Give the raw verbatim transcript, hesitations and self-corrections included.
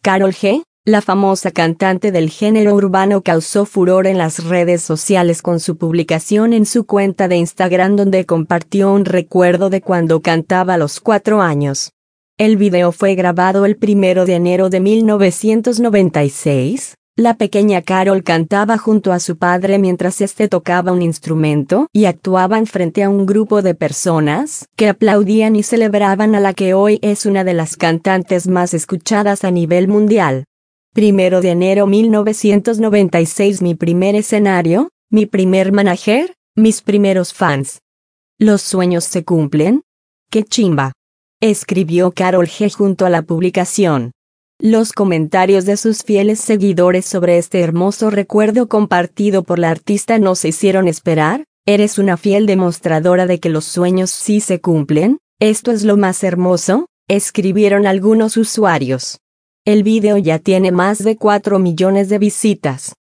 Karol G, la famosa cantante del género urbano, causó furor en las redes sociales con su publicación en su cuenta de Instagram, donde compartió un recuerdo de cuando cantaba a los cuatro años. El video fue grabado el primero de enero de mil novecientos noventa y seis. La pequeña Karol cantaba junto a su padre mientras este tocaba un instrumento y actuaban frente a un grupo de personas que aplaudían y celebraban a la que hoy es una de las cantantes más escuchadas a nivel mundial. Primero de enero mil novecientos noventa y seis. Mi primer escenario, mi primer manager, mis primeros fans. ¿Los sueños se cumplen? ¡Qué chimba!, escribió Karol G junto a la publicación. Los comentarios de sus fieles seguidores sobre este hermoso recuerdo compartido por la artista no se hicieron esperar. ¿Eres una fiel demostradora de que los sueños sí se cumplen? Esto es lo más hermoso, escribieron algunos usuarios. El video ya tiene más de cuatro millones de visitas.